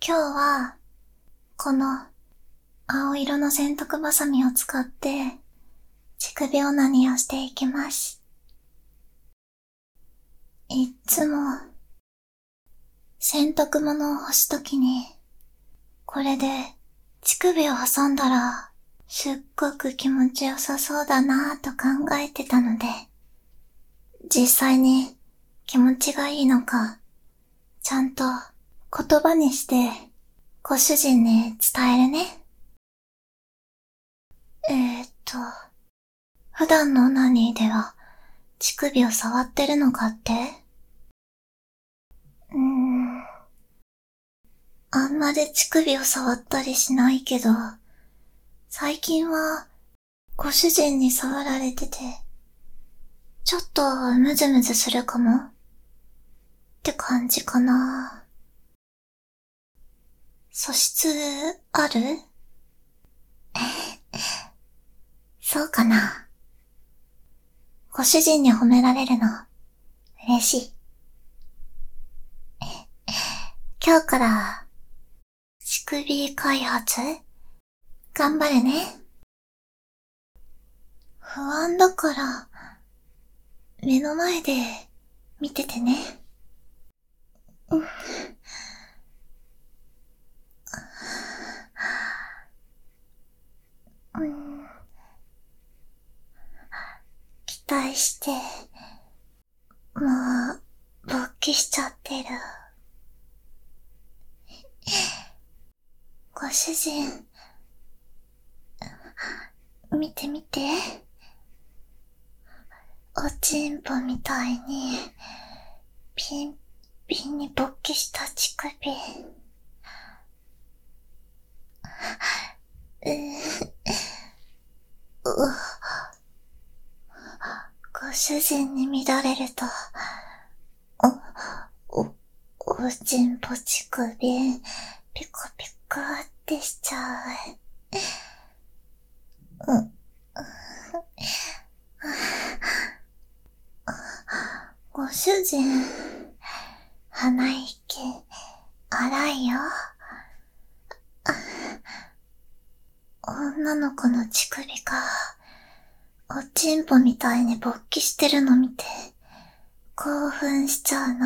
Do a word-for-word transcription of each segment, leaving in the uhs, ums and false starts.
今日は、この青色の洗濯バサミを使って、乳首オナニーをしていきます。いっつも、洗濯物を干すときに、これで乳首を挟んだら、すっごく気持ちよさそうだなぁと考えてたので、実際に気持ちがいいのか、ちゃんと言葉にしてご主人に伝えるね。えーっと、普段のオナニーでは乳首を触ってるのかって？うーん。あんまり乳首を触ったりしないけど、最近はご主人に触られてて、ちょっとムズムズするかもって感じかな。素質ある？そうかな。ご主人に褒められるの嬉しい。今日から乳首開発頑張るね。不安だから目の前で見ててね。うん。うん、期待して、もう、勃起しちゃってる。ご主人、見て見て。おちんぽみたいに、ピンピンに勃起した乳首。うぅ、うご主人に乱れると、お、お、おちんぽ乳首、ピコピコってしちゃう。うん。ご主人、鼻息、荒いよ。女の子の乳首が、おちんぽみたいに勃起してるの見て、興奮しちゃうの？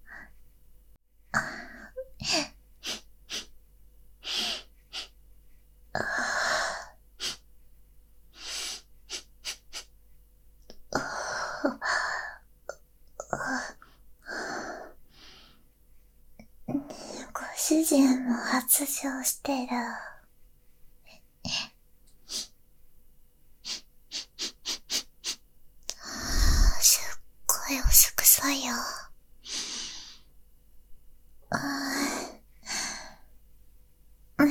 ご主人も発情してる。すっごいおしくさいよ。うん。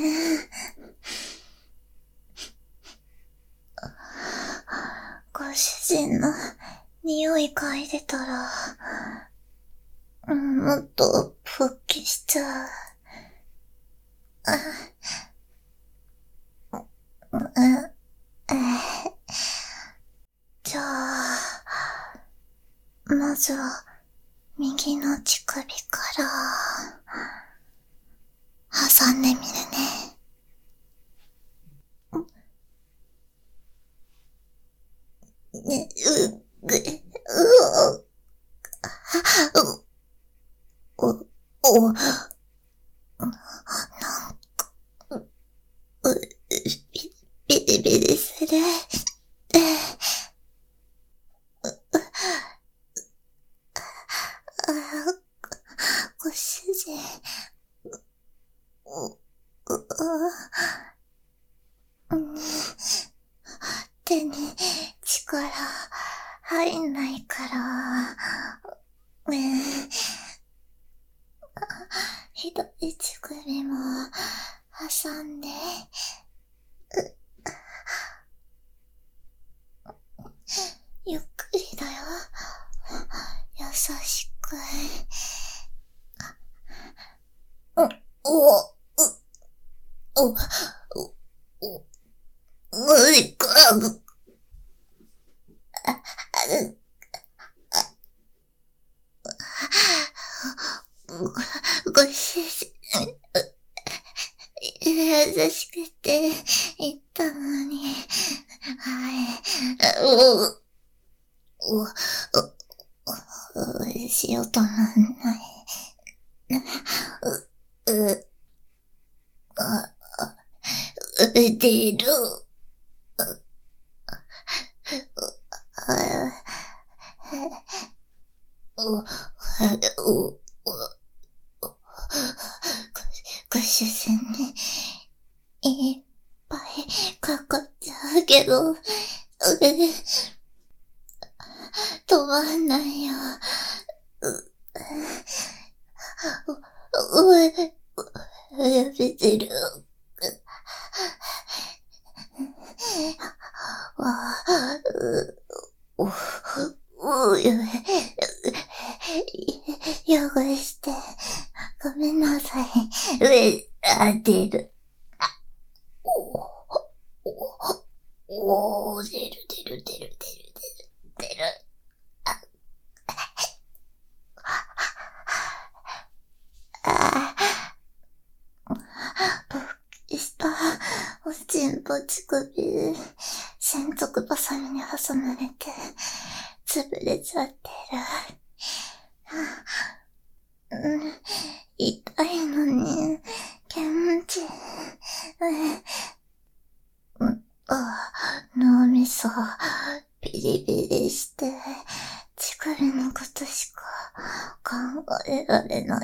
ご主人の匂い嗅いでたら、うん、もっと勃起しちゃう。うん、じゃあ、まずは右の乳首から挟んでみるね。ね、う、ぐ、う、お、お、お、なんか、う、ビ、ビリビリする。ご主人、う、う、うん、手に力入んないから、ねえ、左乳首も挟んで、ゆっくりだよ。優しく。う、お、う、お、お、お、無理か。ご、ご主人、 優しくて言ったのに。はい。うう、う、う、う、しようとなんない。う、う、あ、う、出る。う、う、う、ご主人にいっぱいかかっちゃうけど、止まんないよ。う、う、う、やめてる。わあ、う、う、う、汚して、ごめんなさい。上、当てる。お、お、お、出る出る出る出る出る出る。あ、あ、僕した、おちんぽ乳首、専属バサミに挟まれて、潰れちゃってる。うん、痛いのに、気持ちいい。うん、あ、脳みそ、ビリビリして、乳首のことしか考えられない。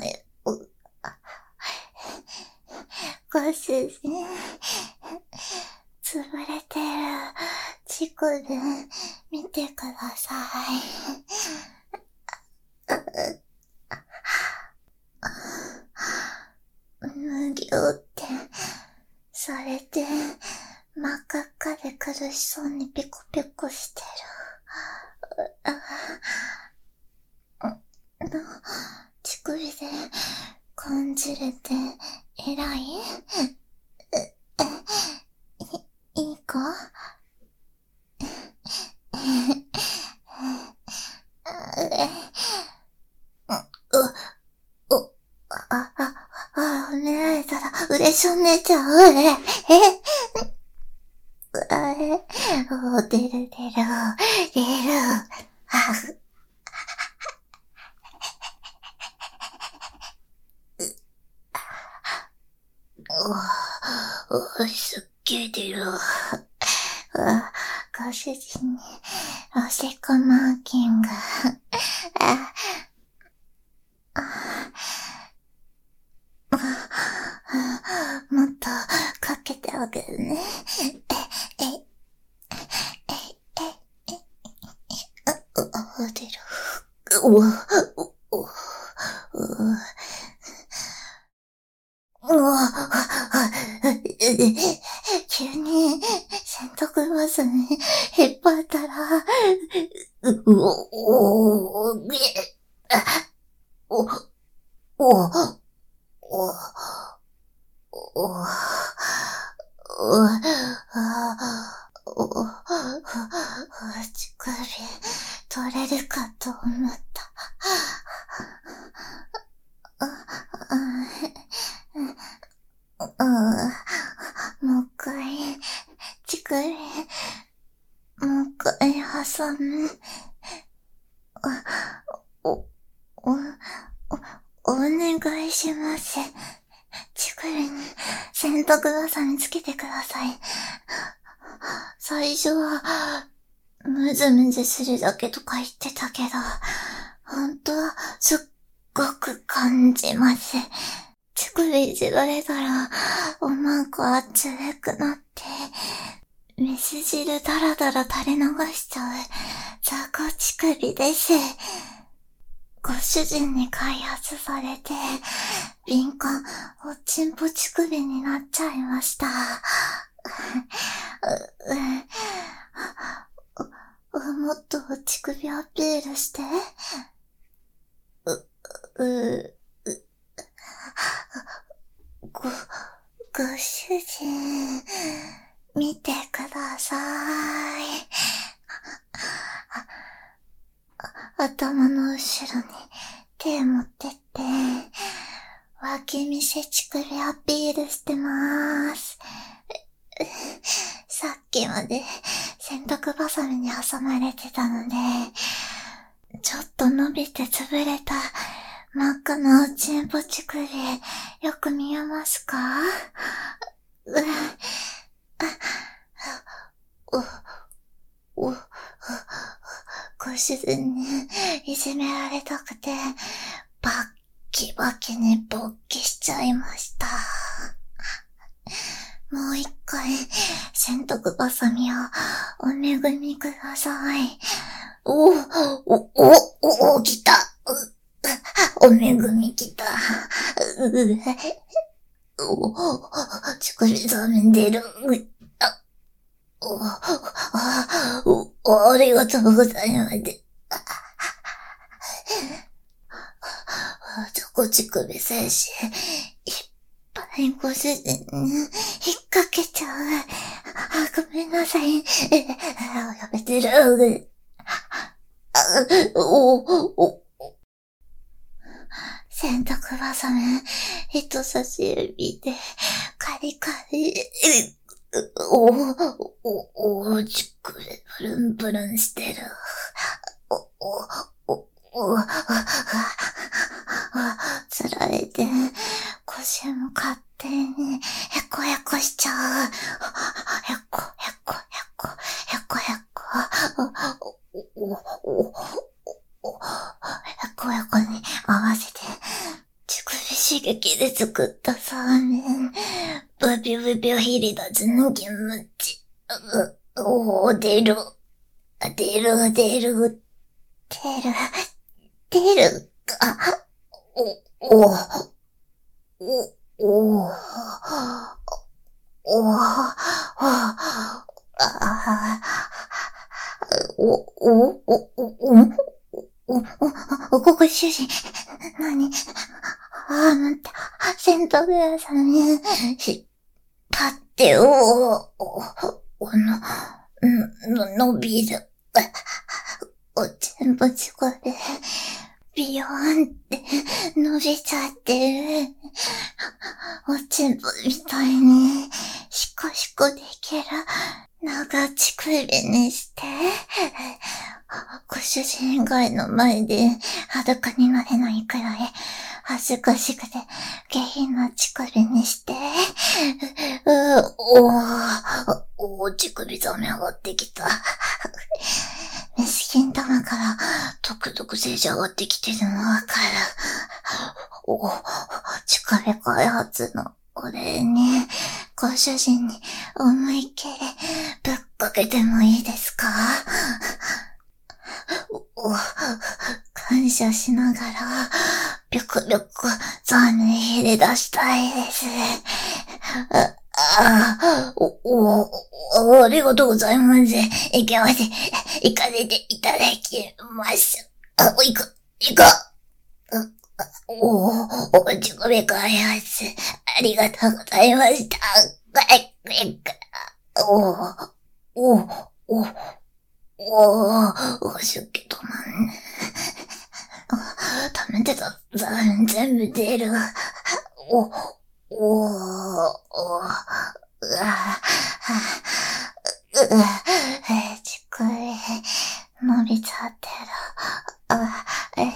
ご主人、潰れてる乳首見てください。無行ってされて真っ赤っかで苦しそうにピコピコしてる。あ、乳首で感じれて偉い？い、いいか？お、お、あ、あ、あ、褒められたら嬉しょねちゃう。え、え、あれ、お、出る出る、出る。あ、お、お、すっげえ出る。ご主人に、おしっこマーキング。あ、もっとかけてあげるね。え、え、え、え、え、あ、出る。うわ、う、う、う、うわ、急に洗濯バスに引っ張ったら、う、お、お、げ、お、お、お、お、お、お、乳首取れるかと思った。もう一回、乳首、もう一回挟む。お、お、お、お願いします。乳首に洗濯バサミつけてください。最初は、むずむずするだけとか言ってたけど、本当はすっごく感じます。乳首いじられたら、おまんこ熱くなって、水汁だらだら垂れ流しちゃう、雑魚乳首です。ご主人に開発されて、敏感、おっちんぽ乳首になっちゃいました。う、う、もっと乳首アピールして。う、う、ご、ご主人、見てください。頭の後ろに手持ってって、脇見せち乳首アピールしてまーす。さっきまで洗濯バサミに挟まれてたので、ちょっと伸びて潰れた真っ赤なおちんぽ乳首、よく見えますか？うお、お、ご主人にいじめられたくて、バッキバキに勃起しちゃいました。もう一回、洗濯バサミをお恵みください。お、お、お、お、来た。お恵み来た。お、乳首ざめ出る。お、お、ありがとうございます。チョコ乳首精子、いっぱいご主人に引っ掛けちゃう。あ、ごめんなさい。やめてる。お、お、洗濯バサミ、人差し指で、カリカリ、お、お、お、乳首ブルンブルンしてる。お、お、お、お、つられて、腰も勝手に、へこへこしちゃう。へこ、へこ、へこ、へこへこ。お、お、お、お、へこへこに合わせて、乳首刺激で作ったサーメン。ブビブビヒリダズのキムチ。おー、出る。出る、出る。出る。出る。あ、お、お、お、お、お、お、お、お、お、お、お、ご主人、何？あー、なんて、洗濯屋さんに、引っ張って、お、お、お、の、の、伸びる。おちんぽちこで、ビヨーンって伸びちゃってる。おちんぽみたいに、シコシコできる、長乳首にして、ご主人以外の前で裸になれないくらい恥ずかしくて下品な乳首にして、う、おー、おー、乳首ざめ上がってきた。メス金玉から毒々性上がってきてるのわかる。お、乳首開発のお礼に、ご主人に思いっきりぶっかけてもいいですか？お、感謝しながら、ぴょこぴょこザーに入れ出したいです。あ、あ、お、お、ありがとうございます。いけません。行かせていただきます。あ、行く、行く。お、お、乳首開発、ありがとうございました。お、お、お、おー、おしゅけどなんね。溜めてたザーン全部出る。お、おー、おー、うわ、うわ、乳首、伸びちゃってる。あ、え、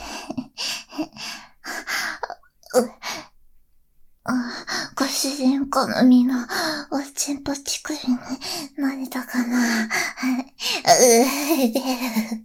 ご主人好みのおちんぽ乳首になれたかな。う、出る。